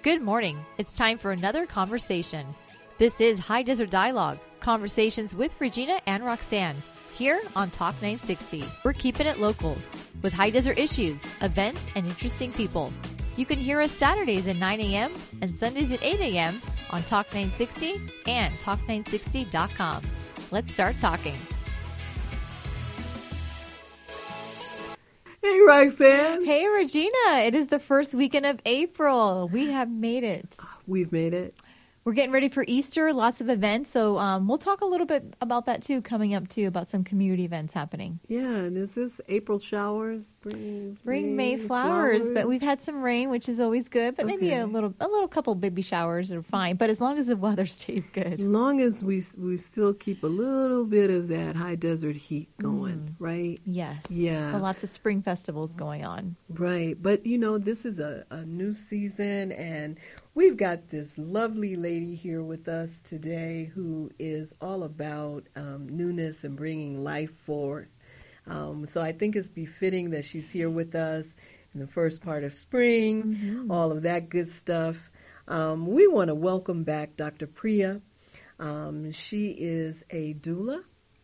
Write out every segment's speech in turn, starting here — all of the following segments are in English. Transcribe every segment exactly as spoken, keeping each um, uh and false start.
Good morning. It's time for another conversation. This is High Desert Dialogue, conversations with Regina and Roxanne, here on Talk nine sixty. We're keeping it local, with high desert issues, events, and interesting people. You can hear us Saturdays at nine a.m. and Sundays at eight a.m. on Talk nine sixty and talk nine sixty dot com. Let's start talking. Hey, Roxanne. Hey, Regina. It is the first weekend of April. We have made it. We've made it. We're getting ready for Easter, lots of events. So um, we'll talk a little bit about that, too, coming up, too, about some community events happening. Yeah, and is this April showers? Bring, Bring May, May flowers. flowers. But we've had some rain, which is always good. But okay. maybe a little a little couple baby showers are fine. But as long as the weather stays good. As long as we we still keep a little bit of that high desert heat going, mm. right? Yes. Yeah. So lots of spring festivals going on. Right. But, you know, this is a, a new season, and we've got this lovely lady here with us today who is all about um, newness and bringing life forth. Um, so I think it's befitting that she's here with us in the first part of spring, mm-hmm. all of that good stuff. Um, we want to welcome back Doctor Priya. Um, she is a doula,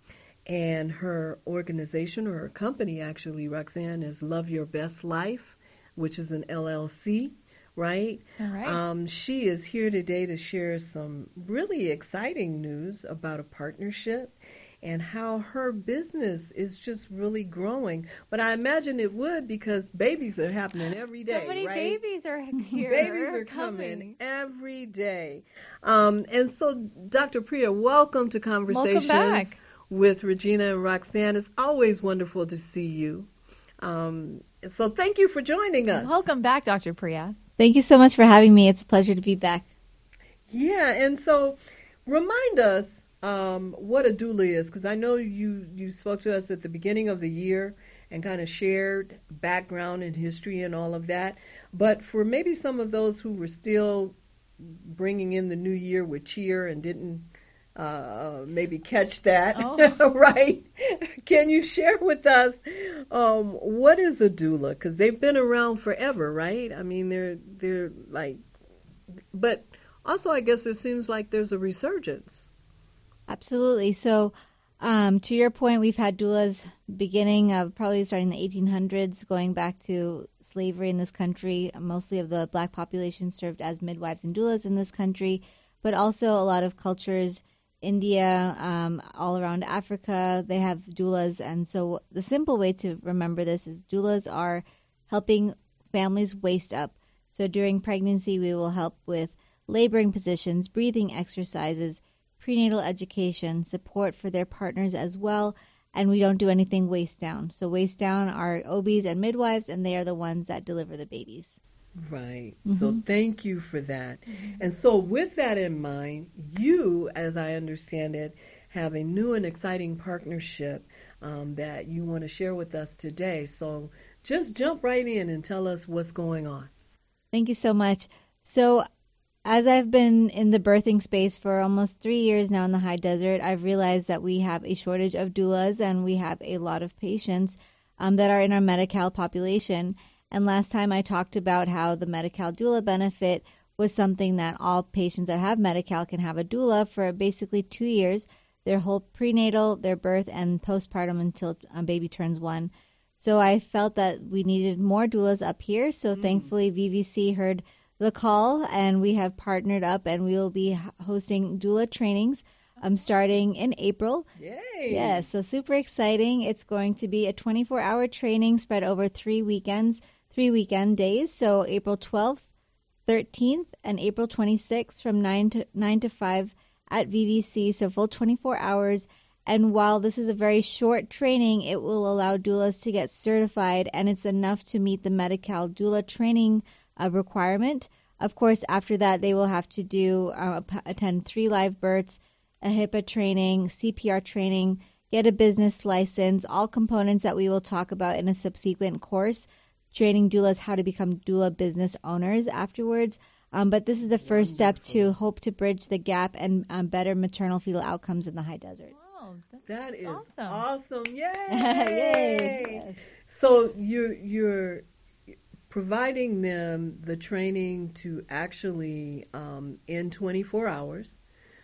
and her organization, or her company actually, Roxanne, is Love Your Best Life, which is an L L C. Right? All right. Um, she is here today to share some really exciting news about a partnership and how her business is just really growing. But I imagine it would, because babies are happening every day. So many right? babies are here. Babies are coming, coming every day. Um, and so, Doctor Priya, welcome to Conversations welcome back. with Regina and Roxanne. It's always wonderful to see you. Um, so thank you for joining us. Welcome back, Doctor Priya. Thank you so much for having me. It's a pleasure to be back. Yeah, and so remind us um, what a doula is, because I know you, you spoke to us at the beginning of the year and kind of shared background and history and all of that. But for maybe some of those who were still bringing in the new year with cheer and didn't uh, maybe catch that, oh. right? Can you share with us um, what is a doula? Because they've been around forever, right? I mean, they're they're like, but also I guess it seems like there's a resurgence. Absolutely. So, um, to your point, we've had doulas beginning of probably starting in the eighteen hundreds, going back to slavery in this country. Mostly of the black population served as midwives and doulas in this country, but also a lot of cultures. India, um, all around Africa, they have doulas. And so the simple way to remember this is doulas are helping families waist up. So during pregnancy, we will help with laboring positions, breathing exercises, prenatal education, support for their partners as well. And we don't do anything waist down. So waist down are O Bs and midwives, and they are the ones that deliver the babies. Right. Mm-hmm. So thank you for that. Mm-hmm. And so with that in mind, you, as I understand it, have a new and exciting partnership um, that you want to share with us today. So just jump right in and tell us what's going on. Thank you so much. So as I've been in the birthing space for almost three years now in the high desert, I've realized that we have a shortage of doulas, and we have a lot of patients um, that are in our Medi-Cal population. And last time I talked about how the Medi-Cal doula benefit was something that all patients that have Medi-Cal can have a doula for basically two years, their whole prenatal, their birth, and postpartum until a baby turns one. So I felt that we needed more doulas up here. So mm. thankfully V V C heard the call, and we have partnered up, and we will be hosting doula trainings um, starting in April. Yay! Yeah, so super exciting. It's going to be a twenty-four hour training spread over three weekends. Three weekend days, so April twelfth, thirteenth, and April twenty-sixth from nine to nine to five at V V C, so full twenty-four hours. And while this is a very short training, it will allow doulas to get certified, and it's enough to meet the Medi-Cal doula training uh, requirement. Of course, after that, they will have to do uh, attend three live births, a HIPAA training, C P R training, get a business license, all components that we will talk about in a subsequent course. Training doulas how to become doula business owners afterwards. Um, but this is the first Wonderful. step to hope to bridge the gap and um, better maternal fetal outcomes in the high desert. Wow, that's, that is awesome. awesome. Yay! Yay! So you're, you're providing them the training to actually, um, in twenty-four hours,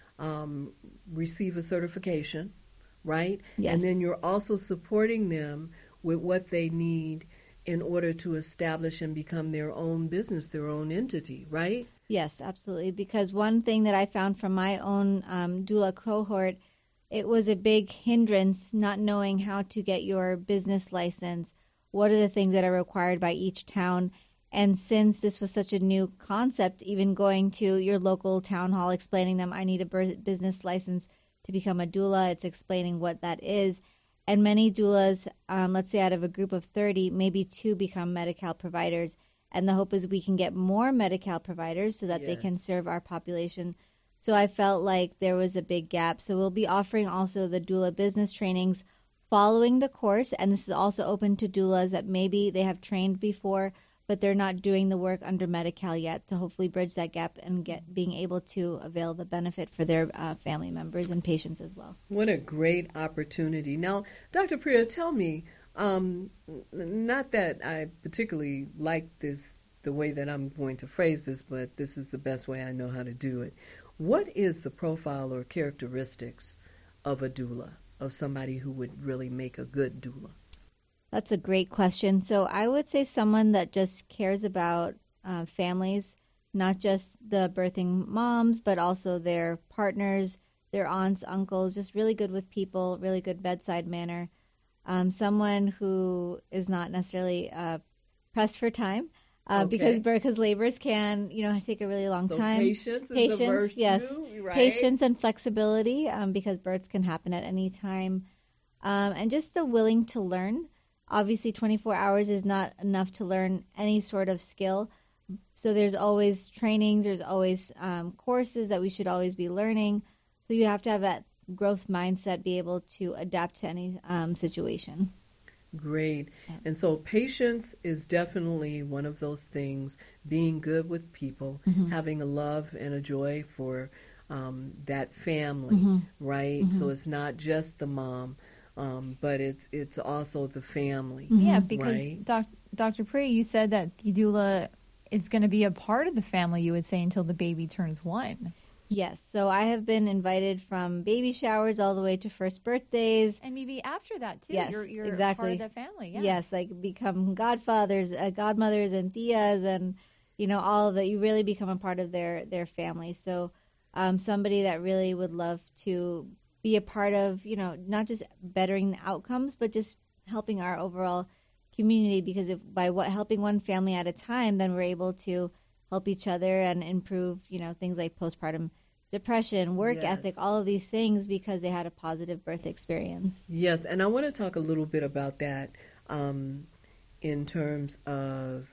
um, receive a certification, right? Yes. And then you're also supporting them with what they need in order to establish and become their own business, their own entity, right? Yes, absolutely. Because one thing that I found from my own um, doula cohort, it was a big hindrance not knowing how to get your business license. What are the things that are required by each town? And since this was such a new concept, even going to your local town hall, explaining them, I need a business license to become a doula, it's explaining what that is. And many doulas, um, let's say out of a group of thirty, maybe two become Medi-Cal providers. And the hope is we can get more Medi-Cal providers so that Yes. they can serve our population. So I felt like there was a big gap. So we'll be offering also the doula business trainings following the course. And this is also open to doulas that maybe they have trained before, but they're not doing the work under Medi-Cal yet, to hopefully bridge that gap and get being able to avail the benefit for their uh, family members and patients as well. What a great opportunity. Now, Doctor Priya, tell me, um, not that I particularly like this, the way that I'm going to phrase this, but this is the best way I know how to do it. What is the profile or characteristics of a doula, of somebody who would really make a good doula? That's a great question. So I would say someone that just cares about uh, families, not just the birthing moms, but also their partners, their aunts, uncles, just really good with people, really good bedside manner. Um, someone who is not necessarily uh, pressed for time, uh, Okay. because because labors can, you know, take a really long So time. patience is a Patience, virtue, yes. right? Patience and flexibility, um, because births can happen at any time, um, and just the willing to learn. Obviously, twenty-four hours is not enough to learn any sort of skill. So there's always trainings, there's always um, courses that we should always be learning. So you have to have that growth mindset, be able to adapt to any um, situation. Great. And so patience is definitely one of those things, being good with people, mm-hmm. having a love and a joy for um, that family, mm-hmm. right? Mm-hmm. So it's not just the mom, um, but it's it's also the family. Yeah, because right? doc, Doctor Priya, you said that the doula is going to be a part of the family, you would say, until the baby turns one. Yes, so I have been invited from baby showers all the way to first birthdays. And maybe after that, too. Yes, you're, you're exactly. part of the family. Yeah. Yes, like become godfathers, uh, godmothers, and tias, and, you know, all of that. You really become a part of their, their family. So um, somebody that really would love to be a part of, you know, not just bettering the outcomes, but just helping our overall community, because if by what helping one family at a time, then we're able to help each other and improve, you know, things like postpartum depression, work yes. ethic, all of these things because they had a positive birth experience. Yes, and I want to talk a little bit about that um, in terms of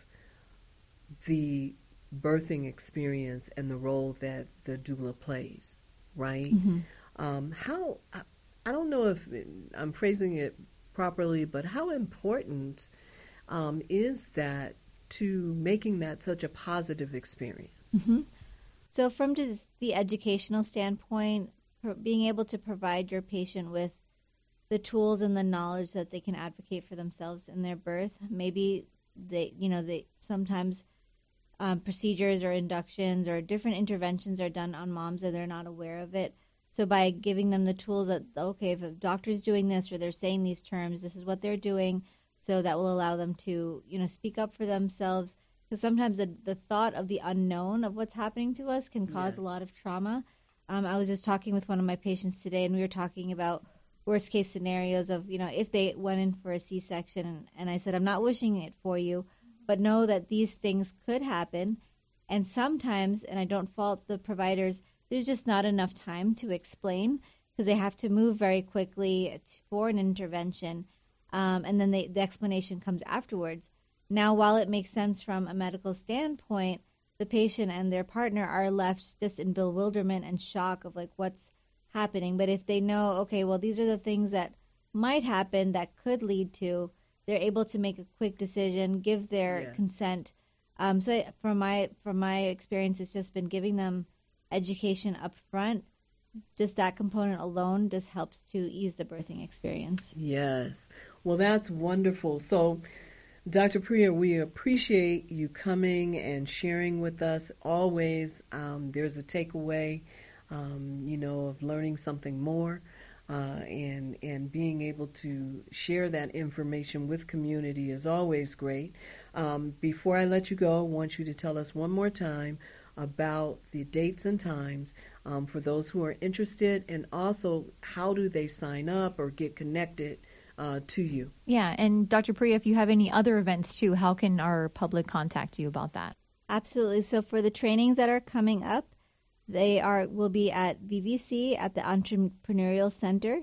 the birthing experience and the role that the doula plays, right? Mm-hmm. Um, how, I, I don't know if I'm phrasing it properly, but how important um, is that to making that such a positive experience? Mm-hmm. So from just the educational standpoint, being able to provide your patient with the tools and the knowledge that they can advocate for themselves in their birth. Maybe they, you know, they sometimes um, procedures or inductions or different interventions are done on moms and they're not aware of it. So by giving them the tools that, okay, if a doctor's doing this or they're saying these terms, this is what they're doing. So that will allow them to, you know, speak up for themselves. Because sometimes the, the thought of the unknown of what's happening to us can cause yes. a lot of trauma. Um, I was just talking with one of my patients today, and we were talking about worst case scenarios of, you know, if they went in for a C-section. And, and I said, I'm not wishing it for you, but know that these things could happen. And sometimes, and I don't fault the providers, there's just not enough time to explain because they have to move very quickly for an intervention. Um, and then they, the explanation comes afterwards. Now, while it makes sense from a medical standpoint, the patient and their partner are left just in bewilderment and shock of like what's happening. But if they know, okay, well, these are the things that might happen that could lead to, they're able to make a quick decision, give their yes. consent. Um, so from my from my experience, it's just been giving them education up front. Just that component alone just helps to ease the birthing experience. Yes. Well, that's wonderful. So Doctor Priya, we appreciate you coming and sharing with us. Always, um, there's a takeaway, um, you know, of learning something more, uh, and and being able to share that information with community is always great. Um, before I let you go, I want you to tell us one more time about the dates and times um, for those who are interested, and also how do they sign up or get connected Uh, to you. Yeah, and Doctor Priya, if you have any other events too, how can our public contact you about that? Absolutely. So for the trainings that are coming up, they are will be at V V C at the Entrepreneurial Center,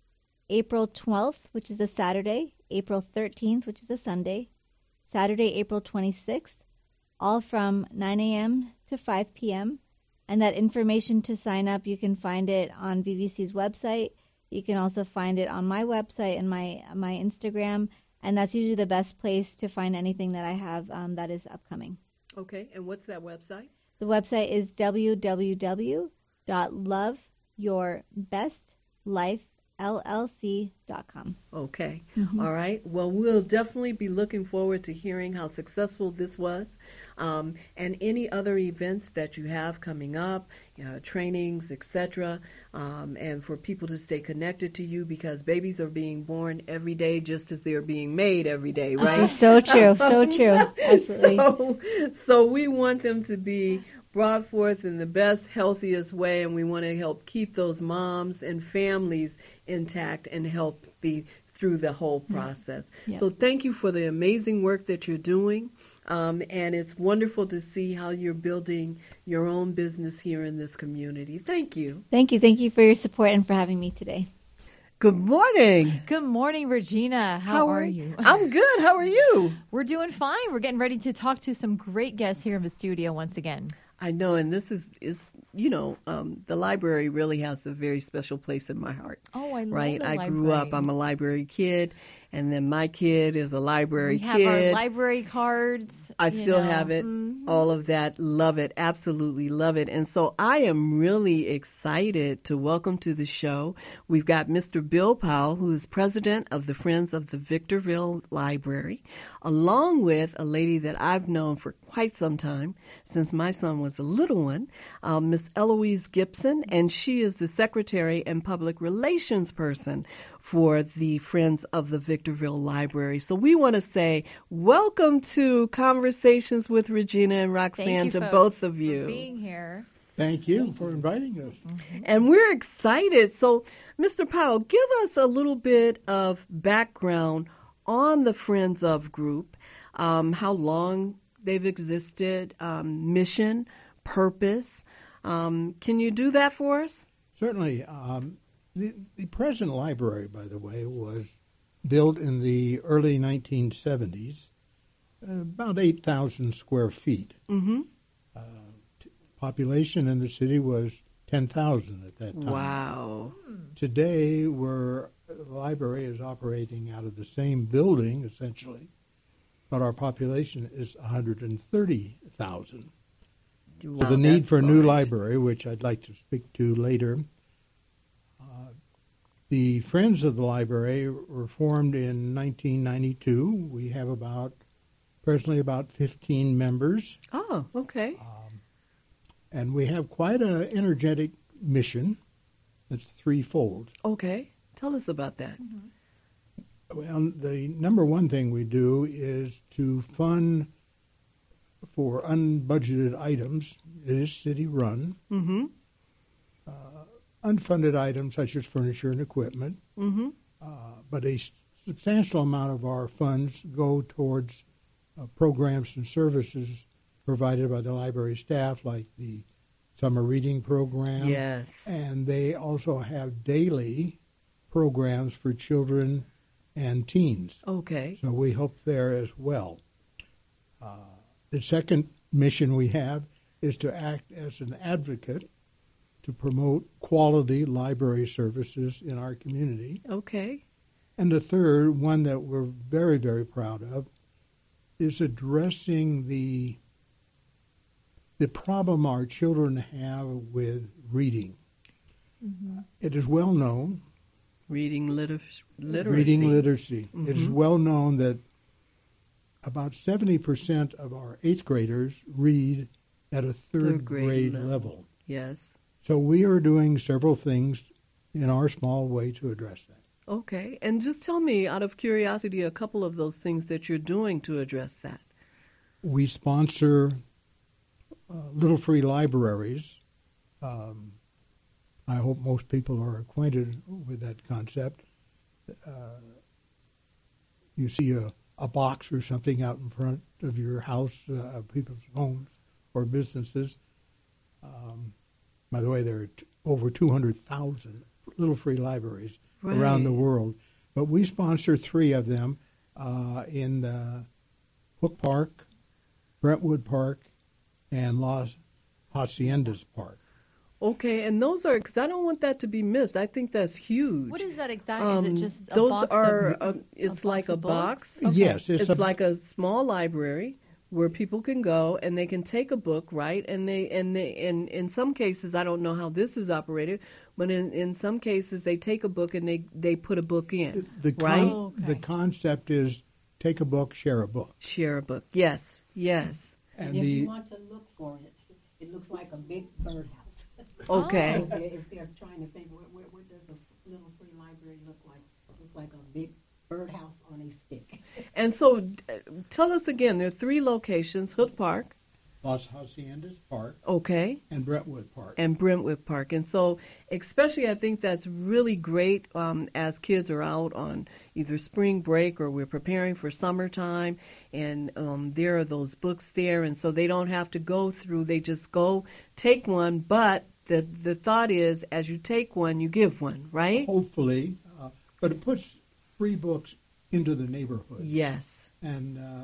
April twelfth, which is a Saturday, April thirteenth, which is a Sunday, Saturday, April twenty-sixth, all from nine a.m. to five p.m. And that information to sign up, you can find it on V V C's website. You can also find it on my website and my my Instagram, and that's usually the best place to find anything that I have um, that is upcoming. Okay, and what's that website? The website is w w w dot love your best life l l c dot com. Okay, Mm-hmm. all right. Well, we'll definitely be looking forward to hearing how successful this was, um, and any other events that you have coming up, uh, trainings, et cetera, um, and for people to stay connected to you, because babies are being born every day just as they're being made every day, right? This is so true, so true. Absolutely. So, so we want them to be brought forth in the best, healthiest way, and we want to help keep those moms and families intact and healthy through the whole process. Yeah. So thank you for the amazing work that you're doing, um, and it's wonderful to see how you're building your own business here in this community. Thank you. Thank you. Thank you for your support and for having me today. Good morning. Good morning, Regina. How, are you? I'm good. How are you? We're doing fine. We're getting ready to talk to some great guests here in the studio once again. I know, and this is, is you know, um, the library really has a very special place in my heart. Oh, I love right? the I library. grew up, I'm a library kid, and then my kid is a library We have kid. our library cards. I you still know. have it, Mhm. all of that. Love it, absolutely love it. And so I am really excited to welcome to the show. We've got Mister Bill Powell, who is president of the Friends of the Victorville Library, along with a lady that I've known for quite some time, since my son was a little one, um, Miss Eloise Gibson, and she is the secretary and public relations person for the Friends of the Victorville Library. So we want to say welcome to Conversations with Regina and Roxanne, Thank you, to folks, both of for you. being here. Thank you for inviting us. And we're excited. So, Mister Powell, give us a little bit of background on the Friends of group, um, how long they've existed, um, mission, purpose. Um, can you do that for us? Certainly. Um, the, the present library, by the way, was built in the early nineteen seventies, uh, about eight thousand square feet. Mm-hmm. Uh, t- population in the city was ten thousand at that time. Wow. Today, we're, the library is operating out of the same building, essentially, but our population is one hundred thirty thousand. Wow, So the need that's for a new large. library, which I'd like to speak to later. Uh, the Friends of the Library were formed in nineteen ninety-two. We have about, presently about fifteen members, Oh, okay. and we have quite an energetic mission that's threefold. Okay. Tell us about that. Well, the number one thing we do is to fund for unbudgeted items. It is city-run. Mm-hmm. Unfunded items such as furniture and equipment, Mm-hmm. uh, but a s- substantial amount of our funds go towards uh, programs and services provided by the library staff, like the summer reading program. Yes. And they also have daily programs for children and teens. Okay. So we help there as well. Uh, the second mission we have is to act as an advocate to promote quality library services in our community. Okay. And the third, one that we're very, very proud of, is addressing the the problem our children have with reading. Mm-hmm. It is well known, Reading liter- literacy. reading literacy. It is Mhm. well known that about seventy percent of our eighth graders read at a third, Third grade grade, level. level. Yes. So we are doing several things in our small way to address that. Okay. And just tell me, out of curiosity, a couple of those things that you're doing to address that. We sponsor uh, little free libraries. Um, I hope most people are acquainted with that concept. Uh, you see a, a box or something out in front of your house, uh, of people's homes or businesses. Um, by the way, there are t- over two hundred thousand little free libraries Right. around the world. But we sponsor three of them uh, in uh, Hook Park, Brentwood Park, and Las Haciendas Park. Okay, and those are, because I don't want that to be missed. I think that's huge. What is that exactly? Um, is it just a those box are, of, um, it's a like box a of books? box. Okay. Yes, it's, It's a, like a small library where people can go and they can take a book, right? And they and they and in some cases, I don't know how this is operated, but in, in some cases they take a book and they, they put a book in, the con- right? Oh, okay. The concept is take a book, share a book. Share a book. Yes, yes. And And if the you want to look for it, it looks like a big birdhouse. Okay. If they're, if they're trying to think, where, where, what does a little free library look like? It looks like a big birdhouse on a stick. And so, uh, tell us again. There are three locations: Hook Park, Las Haciendas Park, okay, and Brentwood Park. and Brentwood Park. And so, especially, I think that's really great um, as kids are out on either spring break or we're preparing for summertime, and um, there are those books there, and so they don't have to go through. They just go take one, but the the thought is, as you take one, you give one, right? Hopefully, uh, but it puts free books into the neighborhood. Yes. And uh,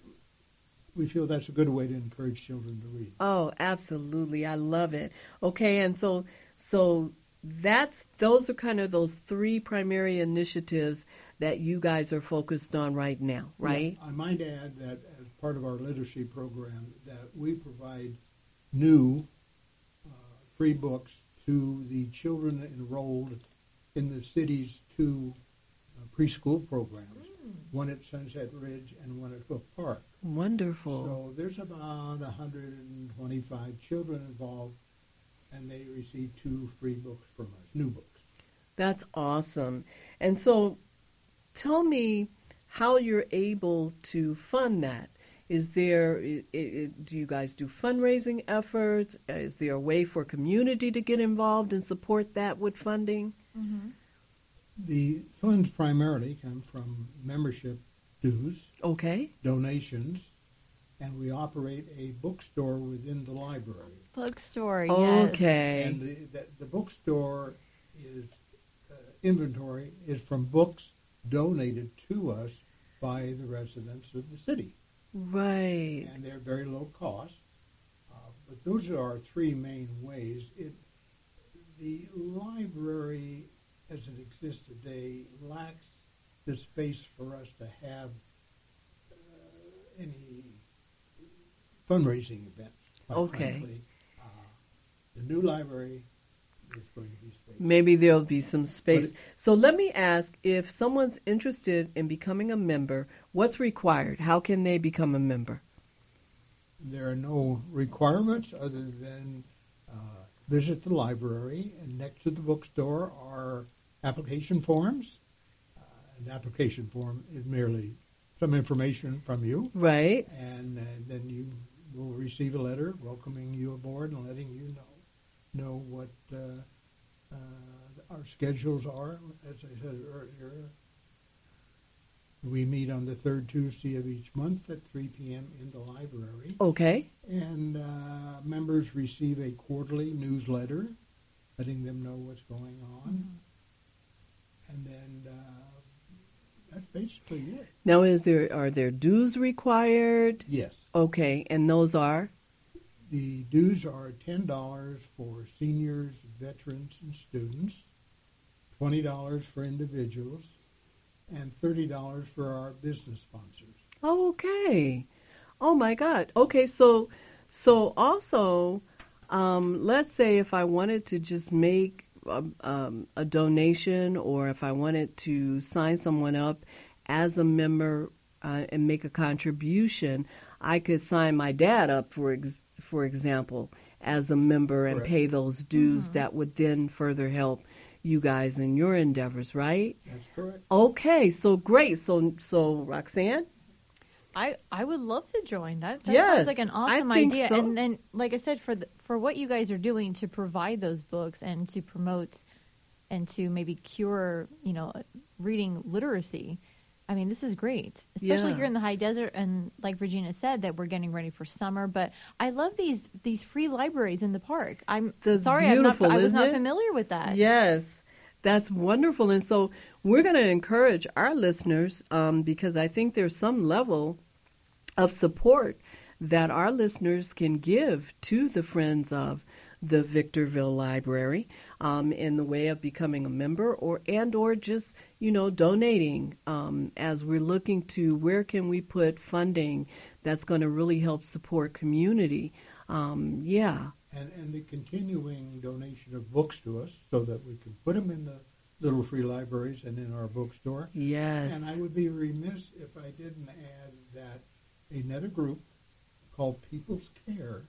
we feel that's a good way to encourage children to read. Oh, absolutely. I love it. Okay, and so so that's those are kind of those three primary initiatives that you guys are focused on right now, right? Yeah, I might add that as part of our literacy program that we provide new uh, free books to the children enrolled in the city's two uh, preschool programs, one at Sunset Ridge and one at Hook Park. Wonderful. So there's about one hundred twenty-five children involved, and they receive two free books from us, new books. That's awesome. And so tell me how you're able to fund that. Is there, i i do you guys do fundraising efforts? Is there a way for community to get involved and support that with funding? Mm-hmm. The funds primarily come from membership dues, Okay. donations, and we operate a bookstore within the library. Bookstore, yes. Okay. And the, the, the bookstore is uh, inventory is from books donated to us by the residents of the city, Right. and they're very low cost. Uh, but those are our three main ways. It the library, as it exists today, lacks the space for us to have uh, any fundraising events. Quite Okay. frankly. Uh, the new library is going to be space. Maybe there'll be some space. But So let me ask, if someone's interested in becoming a member, what's required? How can they become a member? There are no requirements other than uh, visit the library, and next to the bookstore are application forms. Uh, an application form is merely some information from you, Right. and uh, then you will receive a letter welcoming you aboard and letting you know know what uh, uh, our schedules are. As I said earlier, we meet on the third Tuesday of each month at three p.m. in the library. Okay. And uh, members receive a quarterly newsletter letting them know what's going on. And then uh, that's basically it. Now, is there are there dues required? Yes. Okay, and those are? The dues are ten dollars for seniors, veterans, and students, twenty dollars for individuals, and thirty dollars for our business sponsors. Okay. Oh my God. Okay, so so also, um, let's say if I wanted to just make a, um, a donation, or if I wanted to sign someone up as a member, uh, and make a contribution, I could sign my dad up, for ex- for example, as a member and Correct. pay those dues Mm-hmm. that would then further help you guys in your endeavors, right? That's correct. Okay, so great. So, so Roxanne? I, I would love to join. That, that Yes, sounds like an I awesome think idea. so. And then, like I said, for the, for what you guys are doing to provide those books and to promote and to maybe cure, you know, reading literacy. I mean, this is great, especially Yeah. here in the high desert. And like Regina said, that we're getting ready for summer. But I love these these free libraries in the park. I'm That's sorry, I'm not, beautiful, I was isn't not it? familiar with that. Yes, that's wonderful. And so we're going to encourage our listeners um, because I think there's some level of support that our listeners can give to the Friends of the Victorville Library um, in the way of becoming a member or and or just, you know, donating um, as we're looking to where can we put funding that's going to really help support community. Um, yeah. And, and the continuing donation of books to us so that we can put them in the little free libraries and in our bookstore. Yes. And I would be remiss if I didn't add that another group called People's Care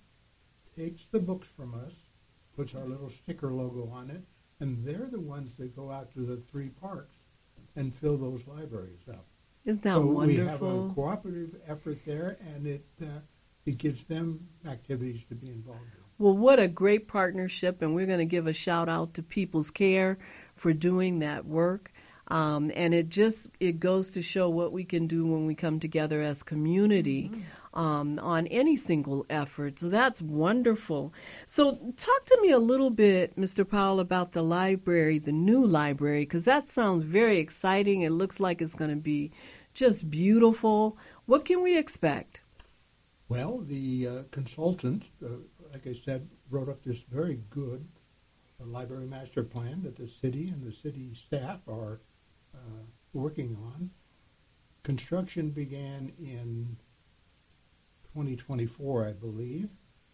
takes the books from us, puts our little sticker logo on it, and they're the ones that go out to the three parks and fill those libraries up. Isn't that so wonderful? we have a cooperative effort there, and it uh, it gives them activities to be involved in. Well, what a great partnership, and we're going to give a shout out to People's Care for doing that work. Um, and it just it goes to show what we can do when we come together as community um, on any single effort. So that's wonderful. So talk to me a little bit, Mister Powell, about the library, the new library, because that sounds very exciting. It looks like it's going to be just beautiful. What can we expect? Well, the uh, consultant, uh, like I said, wrote up this very good uh, library master plan that the city and the city staff are uh, working on. Construction began in twenty twenty-four, I believe.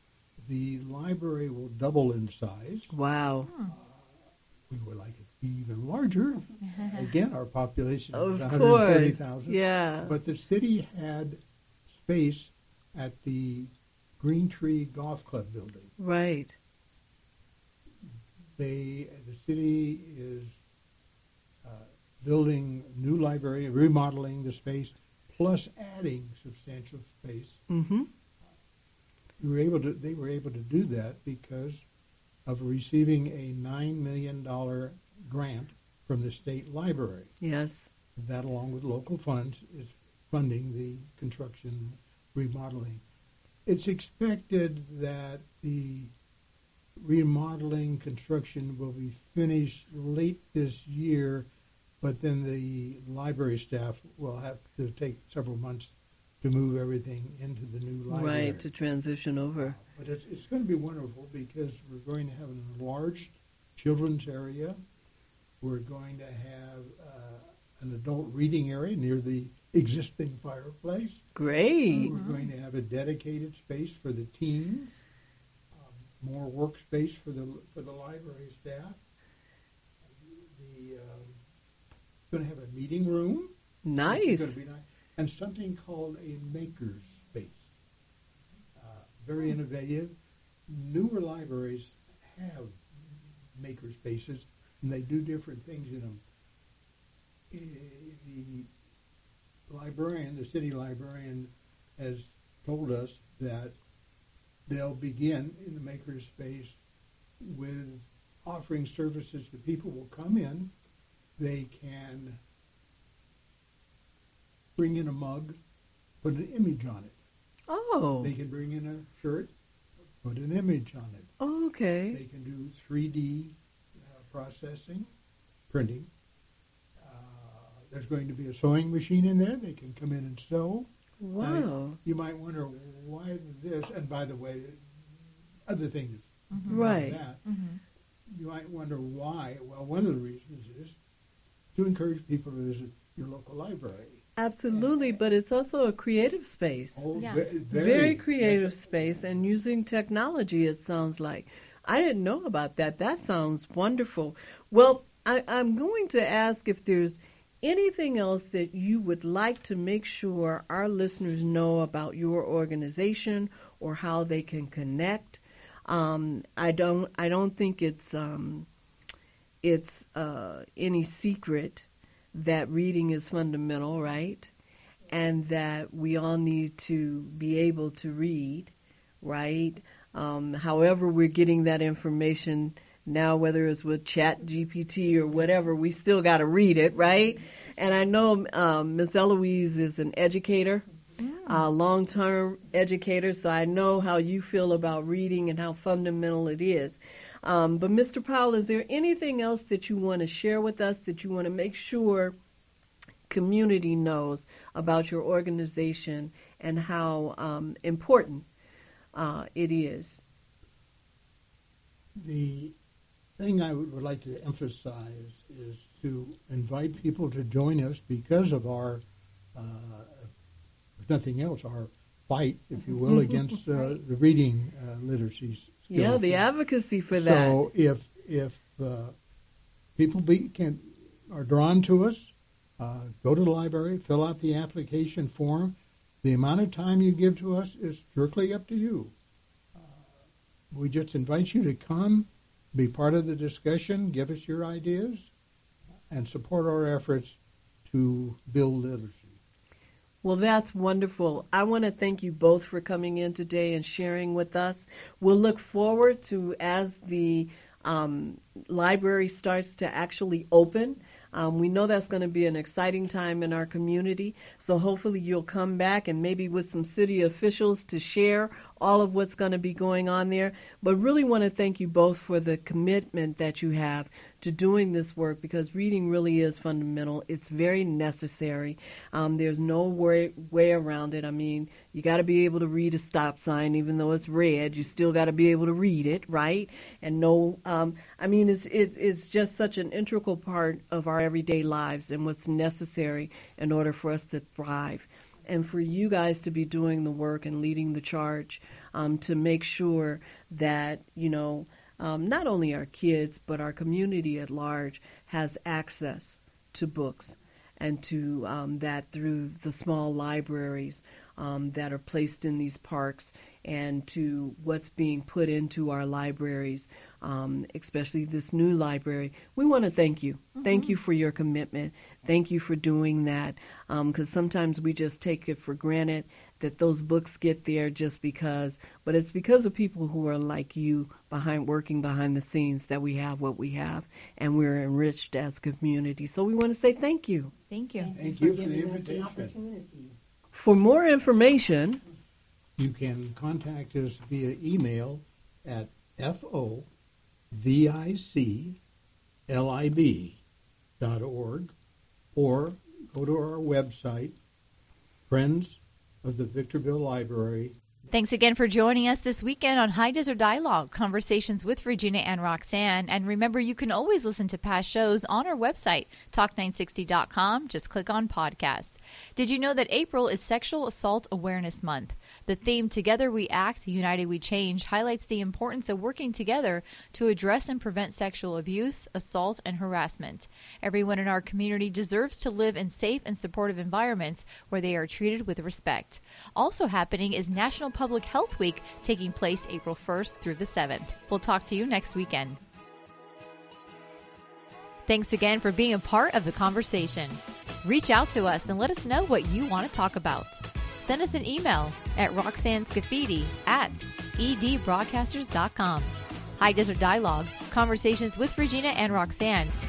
The library will double in size. Wow. We would like it to be even larger. Again, our population is Of one hundred forty course. thousand. Yeah. But the city had space at the Green Tree Golf Club building. Right. They, the city is uh, building new library, remodeling the space, plus adding substantial space. Mm-hmm. We were able to. They were able to do that because of receiving a nine million dollar grant from the state library. Yes. That, along with local funds, is funding the construction remodeling. It's expected that the remodeling construction will be finished late this year, but then the library staff will have to take several months to move everything into the new library. Right, to transition over. But it's, it's going to be wonderful because we're going to have an enlarged children's area. We're going to have uh, an adult reading area near the existing fireplace. Great. We're going to have a dedicated space for the teens, um, more workspace for the for the library staff. The um, going to have a meeting room. Which is Nice. going to be nice. And something called a maker's space. Uh, very innovative. Newer libraries have maker spaces, and they do different things in them. Eh, The librarian, the city librarian, has told us that they'll begin in the maker's space with offering services that people will come in. They can bring in a mug, put an image on it. Oh, They can bring in a shirt, put an image on it. They okay. can do three D uh, processing, printing. Uh, there's going to be a sewing machine in there. They can come in and sew. Wow. You might wonder why this, and by the way, other things. Right. That. You might wonder why. Well, one of the reasons is to encourage people to visit your local library. Absolutely, but it's also a creative space. Oh, Yeah. ve- Very creative yes. space and using technology, it sounds like. I didn't know about that. That sounds wonderful. Well, I, I'm going to ask if there's anything else that you would like to make sure our listeners know about your organization or how they can connect. Um, I don't. I don't think it's um, it's uh, any secret that reading is fundamental, right? And that we all need to be able to read, right? Um, however we're getting that information now, whether it's with Chat G P T or whatever, we still got to read it, right? And I know um, Miz Eloise is an educator, a long-term educator, so I know how you feel about reading and how fundamental it is. Um, but Mister Powell, is there anything else that you want to share with us, that you want to make sure community knows about your organization and how um, important uh, it is? The thing I would, would like to emphasize is to invite people to join us because of our, uh, if nothing else, our fight, if you will, against uh, the reading uh, literacy skills. Yeah, the advocacy for that. So if if uh, people be, can are drawn to us, uh, go to the library, fill out the application form. The amount of time you give to us is strictly up to you. Uh, we just invite you to come, be part of the discussion, give us your ideas, and support our efforts to build literacy. Well, that's wonderful. I want to thank you both for coming in today and sharing with us. We'll look forward to, as the um, library starts to actually open, Um, we know that's going to be an exciting time in our community, so hopefully you'll come back and maybe with some city officials to share all of what's going to be going on there. But really want to thank you both for the commitment that you have to doing this work, because reading really is fundamental. It's very necessary. Um, there's no way, way around it. I mean, you got to be able to read a stop sign, even though it's red. You still got to be able to read it, right? And know, um, I mean, it's, it, it's just such an integral part of our everyday lives and what's necessary in order for us to thrive. And for you guys to be doing the work and leading the charge um, to make sure that, you know, um, not only our kids, but our community at large has access to books, and to um, that through the small libraries um, that are placed in these parks, and to what's being put into our libraries, um, especially this new library. We want to thank you. Mm-hmm. Thank you for your commitment. Thank you for doing that, because um, sometimes we just take it for granted that those books get there just because, but it's because of people who are like you, behind working behind the scenes, that we have what we have, and we're enriched as a community. So we want to say thank you. Thank you. Thank for you for the giving us the invitation. opportunity. For more information, You can contact us via email at foviclib dot org, or go to our website, Friends of the Victorville Library. Thanks again for joining us this weekend on High Desert Dialogue, Conversations with Regina and Roxanne. And remember, you can always listen to past shows on our website, talk nine sixty dot com. Just click on podcasts. Did you know that April is Sexual Assault Awareness Month? The theme, Together We Act, United We Change, highlights the importance of working together to address and prevent sexual abuse, assault, and harassment. Everyone in our community deserves to live in safe and supportive environments where they are treated with respect. Also happening is National Public Health Week, taking place April first through the seventh. We'll talk to you next weekend. Thanks again for being a part of the conversation. Reach out to us and let us know what you want to talk about. Send us an email at roxanne scafidi at e d broadcasters dot com. High Desert Dialogue, Conversations with Regina and Roxanne